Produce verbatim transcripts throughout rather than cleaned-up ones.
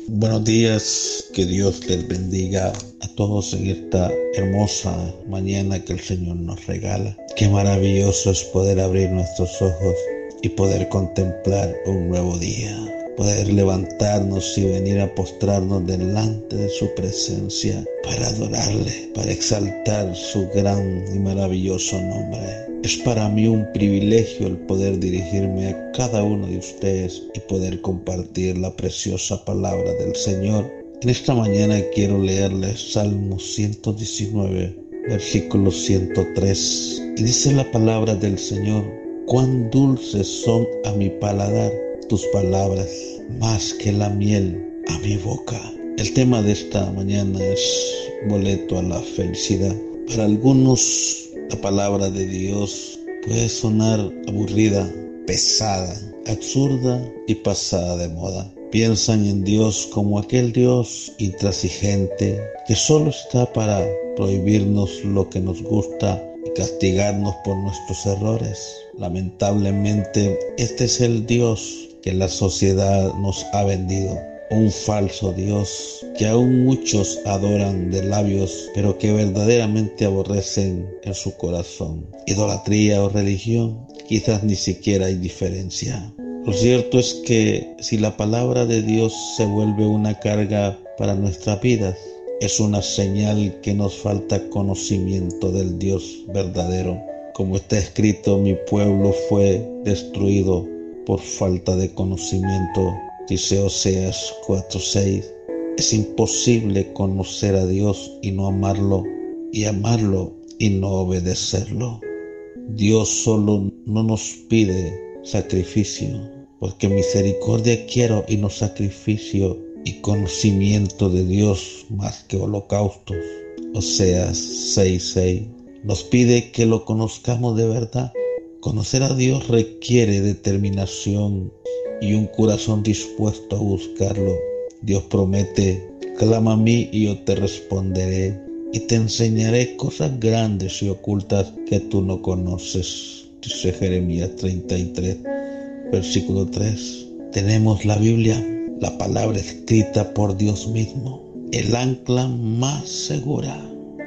Buenos días, que Dios les bendiga a todos en esta hermosa mañana que el Señor nos regala. Qué maravilloso es poder abrir nuestros ojos y poder contemplar un nuevo día, poder levantarnos y venir a postrarnos delante de su presencia para adorarle, para exaltar su gran y maravilloso nombre. Es para mí un privilegio el poder dirigirme a cada uno de ustedes y poder compartir la preciosa palabra del Señor. En esta mañana quiero leerles Salmo ciento diecinueve, versículo ciento tres. Y dice la palabra del Señor: cuán dulces son a mi paladar tus palabras, más que la miel a mi boca. El tema de esta mañana es boleto a la felicidad. Para algunos, la palabra de Dios puede sonar aburrida, pesada, absurda y pasada de moda. Piensan en Dios como aquel Dios intransigente que solo está para prohibirnos lo que nos gusta y castigarnos por nuestros errores. Lamentablemente, este es el Dios que la sociedad nos ha vendido. Un falso Dios que aún muchos adoran de labios, pero que verdaderamente aborrecen en su corazón. Idolatría o religión, quizás ni siquiera hay diferencia. Lo cierto es que si la palabra de Dios se vuelve una carga para nuestras vidas, es una señal que nos falta conocimiento del Dios verdadero. Como está escrito, mi pueblo fue destruido por falta de conocimiento. Dice Oseas cuatro seis. Es imposible conocer a Dios y no amarlo, y amarlo y no obedecerlo. Dios solo no nos pide sacrificio, porque misericordia quiero y no sacrificio, y conocimiento de Dios más que holocaustos. Oseas seis seis. Nos pide que lo conozcamos de verdad. Conocer a Dios requiere determinación y un corazón dispuesto a buscarlo. Dios promete: clama a mí y yo te responderé, y te enseñaré cosas grandes y ocultas que tú no conoces. Dice Jeremías treinta y tres, versículo tres. Tenemos la Biblia, la palabra escrita por Dios mismo, el ancla más segura.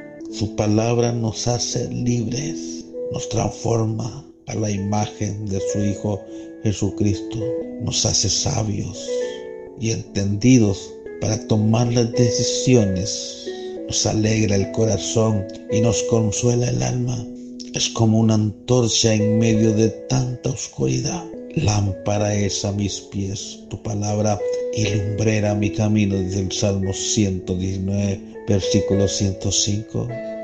Su palabra nos hace libres, nos transforma a la imagen de su Hijo Jesucristo, nos hace sabios y entendidos para tomar las decisiones, nos alegra el corazón y nos consuela el alma. Es como una antorcha en medio de tanta oscuridad. Lámpara es a mis pies tu palabra y lumbrera mi camino, desde el Salmo ciento diecinueve, versículo ciento cinco.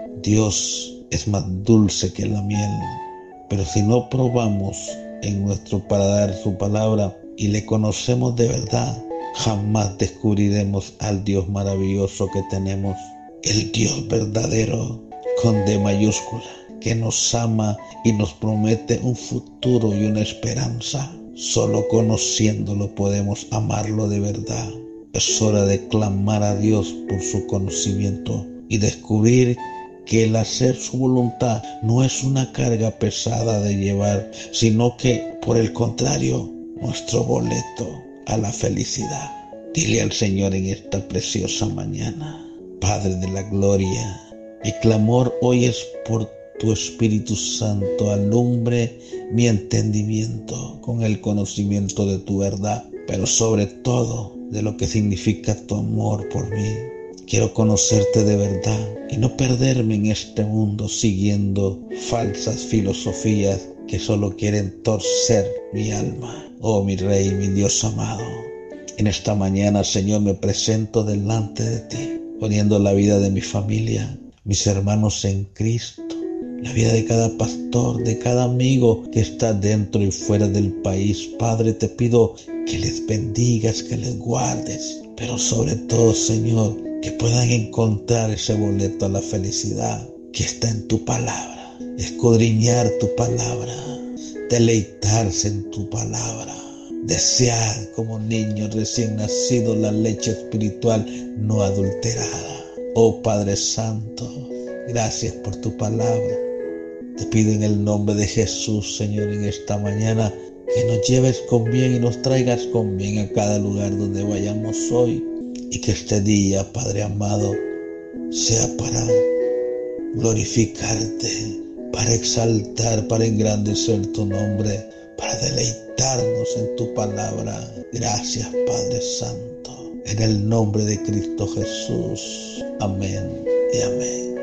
Dios es más dulce que la miel, pero si no probamos en nuestro paladar su palabra y le conocemos de verdad, jamás descubriremos al Dios maravilloso que tenemos, el Dios verdadero con D mayúscula, que nos ama y nos promete un futuro y una esperanza. Solo conociéndolo podemos amarlo de verdad. Es hora de clamar a Dios por su conocimiento y descubrir que el hacer su voluntad no es una carga pesada de llevar, sino que, por el contrario, nuestro boleto a la felicidad. Dile al Señor en esta preciosa mañana: Padre de la gloria, mi clamor hoy es por tu Espíritu Santo. Alumbre mi entendimiento con el conocimiento de tu verdad, pero sobre todo de lo que significa tu amor por mí. Quiero conocerte de verdad y no perderme en este mundo siguiendo falsas filosofías que solo quieren torcer mi alma. Oh, mi Rey, mi Dios amado, en esta mañana, Señor, me presento delante de ti, poniendo la vida de mi familia, mis hermanos en Cristo, la vida de cada pastor, de cada amigo que está dentro y fuera del país. Padre, te pido que les bendigas, que les guardes, pero sobre todo, Señor, que puedan encontrar ese boleto a la felicidad que está en tu palabra, escudriñar tu palabra, deleitarse en tu palabra, desear como niño recién nacido la leche espiritual no adulterada. Oh Padre Santo, gracias por tu palabra. Te pido en el nombre de Jesús, Señor, en esta mañana, que nos lleves con bien y nos traigas con bien a cada lugar donde vayamos hoy. y que este día, Padre amado, sea para glorificarte, para exaltar, para engrandecer tu nombre, para deleitarnos en tu palabra. Gracias, Padre Santo, en el nombre de Cristo Jesús. Amén y amén.